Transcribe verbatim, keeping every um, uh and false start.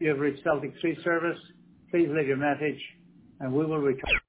You have reached Celtic Tree Service. Please leave your message, and we will return.